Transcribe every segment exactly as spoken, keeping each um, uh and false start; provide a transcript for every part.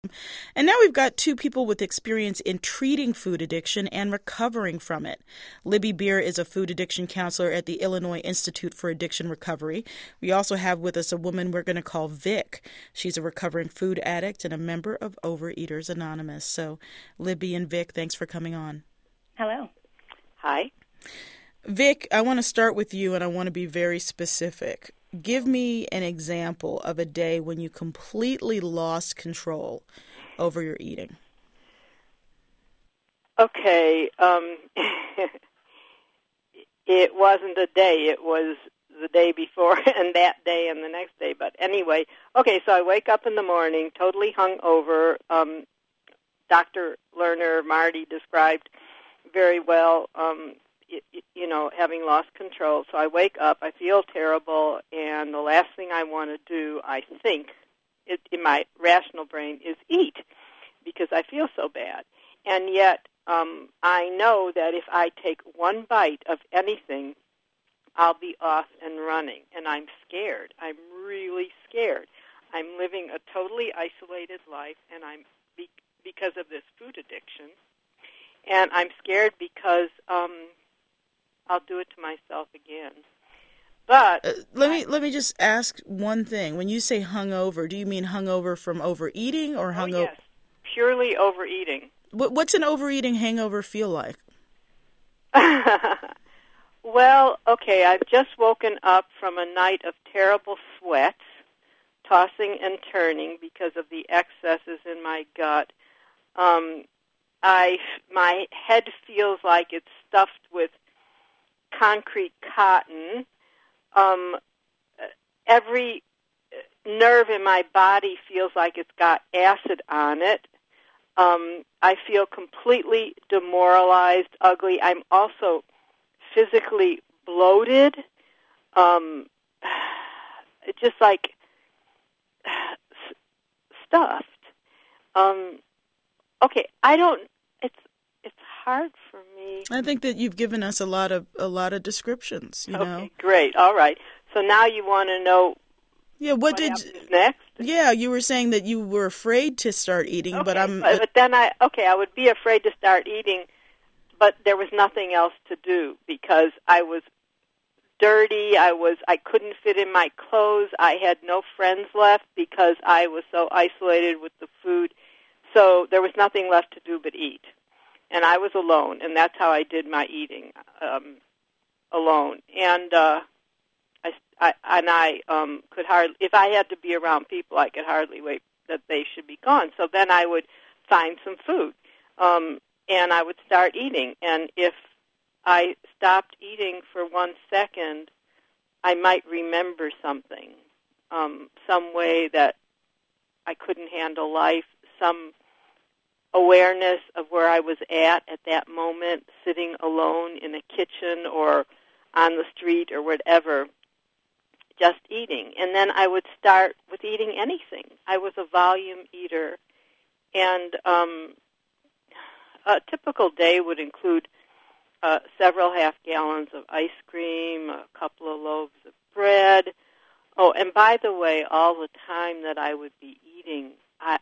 And now we've got two people with experience in treating food addiction and recovering from it. Libby Beer is a food addiction counselor at the Illinois Institute for Addiction Recovery. We also have with us a woman we're going to call Vic. She's a recovering food addict and a member of Overeaters Anonymous. So, Libby and Vic, thanks for coming on. Hello. Hi. Vic, I want to start with you, and I want to be very specific. Give me an example of a day when you completely lost control over your eating. Okay. Um, it wasn't a day. It was the day before and that day and the next day. But anyway, okay, so I wake up in the morning totally hungover. Um, Doctor Lerner, Marty, described very well um you know, having lost control. So I wake up, I feel terrible, and the last thing I want to do, I think, it, in my rational brain, is eat because I feel so bad. And yet um, I know that if I take one bite of anything, I'll be off and running, and I'm scared. I'm really scared. I'm living a totally isolated life, and I'm be- because of this food addiction, and I'm scared because um, I'll do it to myself again. But uh, let me let me just ask one thing. When you say hungover, do you mean hungover from overeating or hungover? Oh, yes, purely overeating. What, what's an overeating hangover feel like? Well, okay, I've just woken up from a night of terrible sweats, tossing and turning because of the excesses in my gut. Um, I my head feels like it's stuffed with concrete cotton. Um, every nerve in my body feels like it's got acid on it. Um, I feel completely demoralized, ugly. I'm also physically bloated. Um, just like stuffed. Um, okay, I don't. It's it's hard for me. I think that you've given us a lot of a lot of descriptions. You okay, know. Great. All right. So now you want to know. Yeah. What, what did happens next? Yeah, you were saying that you were afraid to start eating, Okay, but I'm. But, but then I okay, I would be afraid to start eating, but there was nothing else to do because I was dirty. I was I couldn't fit in my clothes. I had no friends left because I was so isolated with the food. So there was nothing left to do but eat. And I was alone, and that's how I did my eating, um, alone. And uh, I, I and I um, could hardly, if I had to be around people, I could hardly wait that they should be gone. So then I would find some food, um, and I would start eating. And if I stopped eating for one second, I might remember something, um, some way that I couldn't handle life, some awareness of where I was at at that moment, sitting alone in a kitchen or on the street or whatever, just eating. And then I would start with eating anything. I was a volume eater, and um, a typical day would include uh, several half gallons of ice cream, a couple of loaves of bread. Oh, and by the way, all the time that I would be eating, I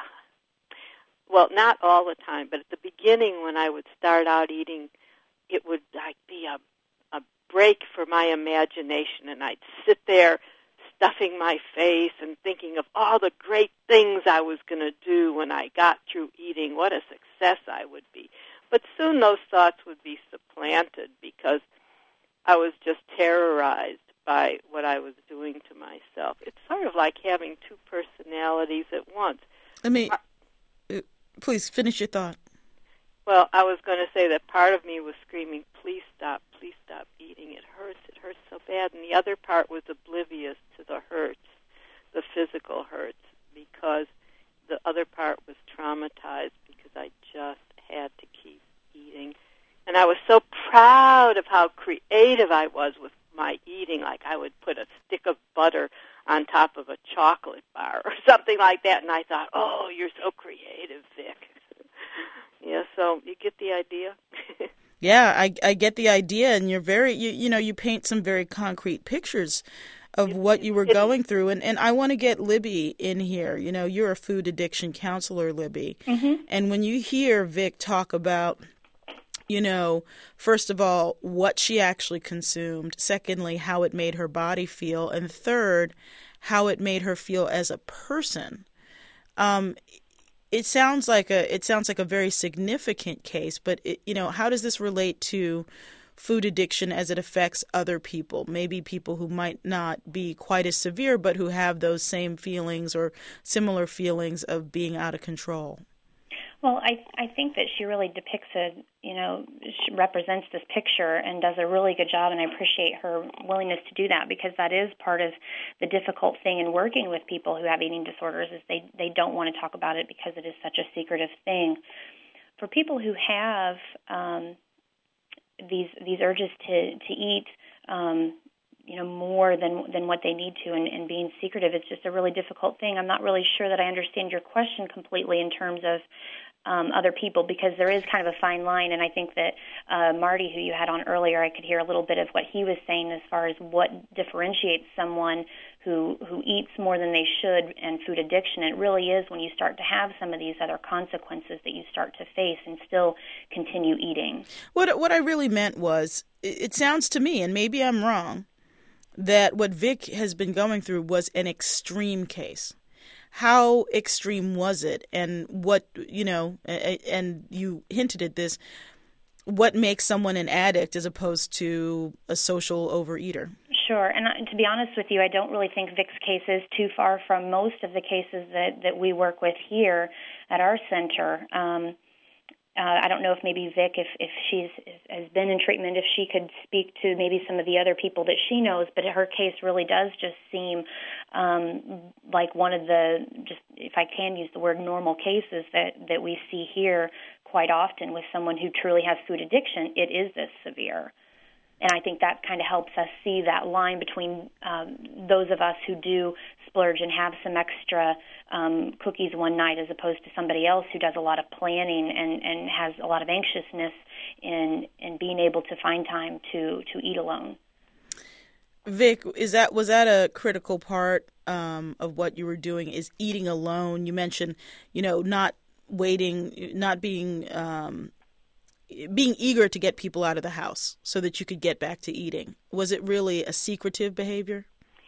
Well, not all the time, but at the beginning when I would start out eating, it would like be a, a break for my imagination, and I'd sit there stuffing my face and thinking of all the great things I was going to do when I got through eating, what a success I would be. But soon those thoughts would be supplanted because I was just terrorized by what I was doing to myself. It's sort of like having two personalities at once. I mean... Please finish your thought. Well, I was going to say that part of me was screaming, please stop, please stop eating. It hurts, it hurts so bad. And the other part was oblivious to the hurts, the physical hurts, because the other part was traumatized because I just had to keep eating. And I was so proud of how creative I was with my eating. Like I would put a stick of butter on top of a chocolate bar or something like that, and I thought, oh, you're so creative, Vic. Yeah, so you get the idea? Yeah, I, I get the idea, and you're very, you, you know, you paint some very concrete pictures. of It, what it you were didn't. going through. And, and I want to get Libby in here. You know, you're a food addiction counselor, Libby. Mm-hmm. And when you hear Vic talk about, you know, first of all, what she actually consumed, secondly, how it made her body feel, and third, how it made her feel as a person, um, it sounds like a it sounds like a very significant case. But it, you know, how does this relate to food addiction as it affects other people? Maybe people who might not be quite as severe, but who have those same feelings or similar feelings of being out of control. Well, I I think that she really depicts a, you know, she represents this picture and does a really good job, and I appreciate her willingness to do that, because that is part of the difficult thing in working with people who have eating disorders is they, they don't want to talk about it because it is such a secretive thing. For people who have um, these these urges to, to eat, um, you know, more than than what they need to, and, and being secretive, it's just a really difficult thing. I'm not really sure that I understand your question completely in terms of Um, other people, because there is kind of a fine line, and I think that uh, Marty, who you had on earlier, I could hear a little bit of what he was saying as far as what differentiates someone who who eats more than they should and food addiction. It really is when you start to have some of these other consequences that you start to face and still continue eating. What what I really meant was, it, it sounds to me, and maybe I'm wrong, that what Vic has been going through was an extreme case. How extreme was it? And what, you know, and you hinted at this, what makes someone an addict as opposed to a social overeater? Sure. And to be honest with you, I don't really think Vic's case is too far from most of the cases that, that we work with here at our center. Um, Uh, I don't know if maybe Vic, if, if she's has been in treatment, if she could speak to maybe some of the other people that she knows, but her case really does just seem um, like one of the, just if I can use the word, normal cases that, that we see here quite often with someone who truly has food addiction. It is this severe. And I think that kind of helps us see that line between um, those of us who do splurge and have some extra um, cookies one night as opposed to somebody else who does a lot of planning and, and has a lot of anxiousness in, in being able to find time to, to eat alone. Vic, is that was that a critical part um, of what you were doing, is eating alone? You mentioned, you know, not waiting, not being... Um, being eager to get people out of the house so that you could get back to eating. Was it really a secretive behavior?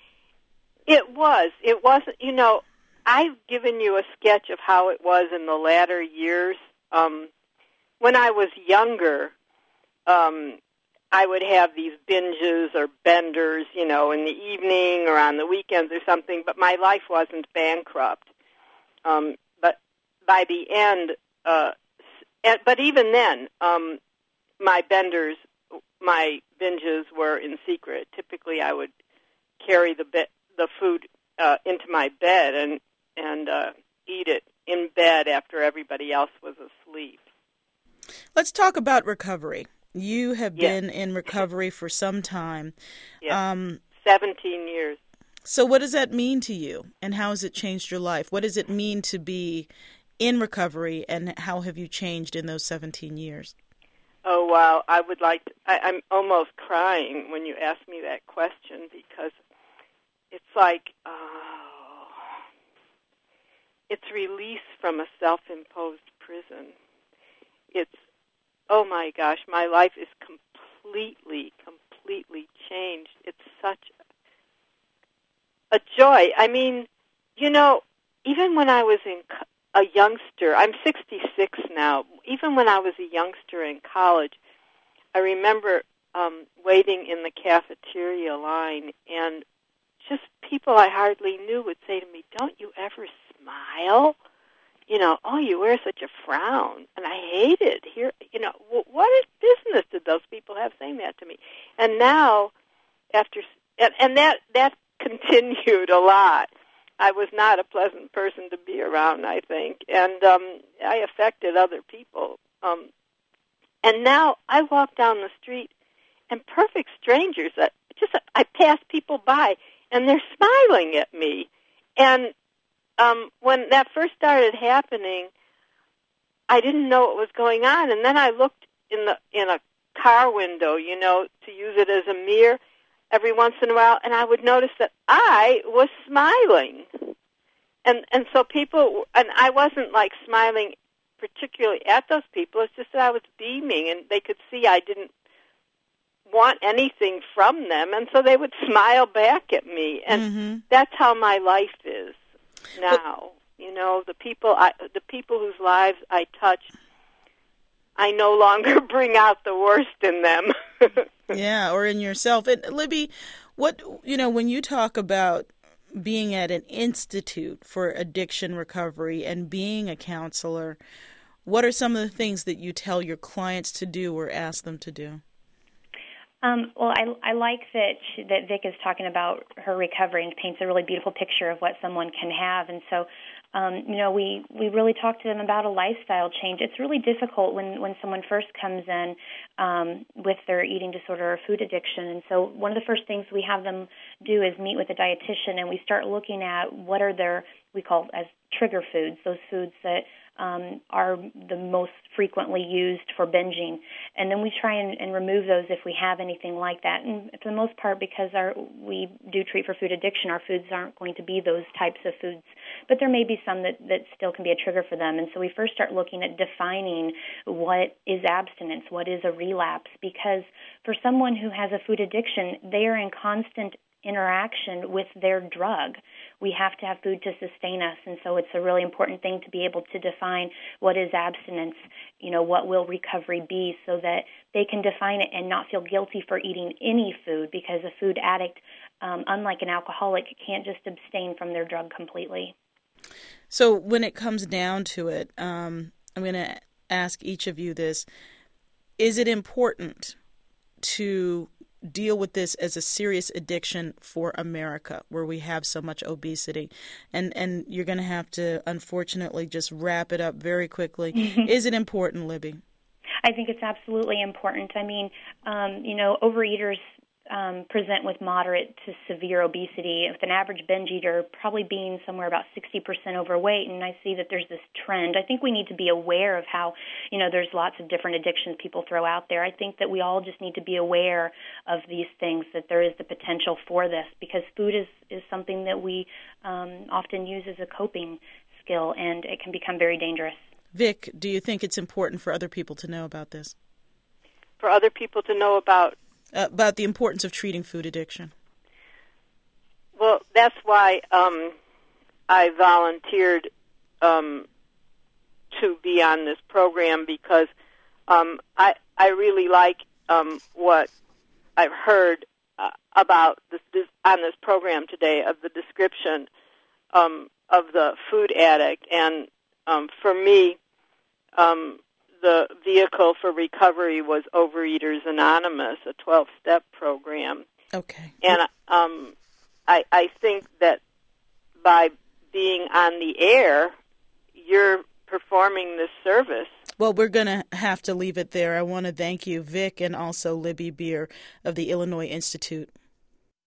It was. It wasn't, you know, I've given you a sketch of how it was in the latter years. Um, when I was younger, um, I would have these binges or benders, you know, in the evening or on the weekends or something, but my life wasn't bankrupt. Um, but by the end, uh, And, but even then, um, my benders, my binges were in secret. Typically, I would carry the be- the food uh, into my bed and and uh, eat it in bed after everybody else was asleep. Let's talk about recovery. You have yes. been in recovery for some time. Yes. Um, seventeen years. So what does that mean to you, and how has it changed your life? What does it mean to be in recovery, and how have you changed in those seventeen years? Oh, wow. I would like to, I, I'm almost crying when you ask me that question, because it's like, oh, it's release from a self-imposed prison. It's, oh my gosh, my life is completely, completely changed. It's such a joy. I mean, you know, even when I was in a youngster, I'm sixty-six now, even when I was a youngster in college, I remember um, waiting in the cafeteria line, and just people I hardly knew would say to me, "Don't you ever smile? You know, oh, you wear such a frown." And I hated here, you know, what business did those people have saying that to me? And now, after, and, and that, that continued a lot. I was not a pleasant person to be around, I think, and um, I affected other people. Um, and now I walk down the street, and perfect strangers, uh, just I pass people by, and they're smiling at me. And um, when that first started happening, I didn't know what was going on, and then I looked in the in a car window, you know, to use it as a mirror, every once in a while, and I would notice that I was smiling. And and so people, and I wasn't like smiling particularly at those people, it's just that I was beaming, and they could see I didn't want anything from them, and so they would smile back at me. And mm-hmm. that's how my life is now. But, you know, the people I, the people whose lives I touch, I no longer bring out the worst in them. Yeah, or in yourself. And Libby, what, you know, when you talk about being at an institute for addiction recovery and being a counselor, what are some of the things that you tell your clients to do or ask them to do? Um, well, I, I like that she, that Vic is talking about her recovery and paints a really beautiful picture of what someone can have. And so, um, you know, we, we really talk to them about a lifestyle change. It's really difficult when, when someone first comes in um, with their eating disorder or food addiction. And so one of the first things we have them do is meet with a dietitian, and we start looking at what are their, we call as trigger foods, those foods that Um, are the most frequently used for binging. And then we try and, and remove those if we have anything like that. And for the most part, because our, we do treat for food addiction, our foods aren't going to be those types of foods. But there may be some that, that still can be a trigger for them. And so we first start looking at defining what is abstinence, what is a relapse. Because for someone who has a food addiction, they are in constant interaction with their drug. We have to have food to sustain us, and so it's a really important thing to be able to define what is abstinence, you know, what will recovery be, so that they can define it and not feel guilty for eating any food, because a food addict, um, unlike an alcoholic, can't just abstain from their drug completely. So when it comes down to it, um, I'm going to ask each of you this. Is it important to deal with this as a serious addiction for America, where we have so much obesity? And and you're going to have to, unfortunately, just wrap it up very quickly. Is it important, Libby? I think it's absolutely important. I mean, um, you know, overeaters um, present with moderate to severe obesity, with an average binge eater probably being somewhere about sixty percent overweight, and I see that there's this trend. I think we need to be aware of how, you know, there's lots of different addictions people throw out there. I think that we all just need to be aware of these things, that there is the potential for this, because food is, is something that we um, often use as a coping skill, and it can become very dangerous. Vic, do you think it's important for other people to know about this? For other people to know about Uh, about the importance of treating food addiction? Well, that's why um, I volunteered um, to be on this program, because um, I I really like um, what I've heard uh, about this, this on this program today, of the description um, of the food addict. And um, for me, um, the vehicle for recovery was Overeaters Anonymous, a twelve-step program. Okay. And um, I, I think that by being on the air, you're performing this service. Well, we're going to have to leave it there. I want to thank you, Vic, and also Libby Beer of the Illinois Institute.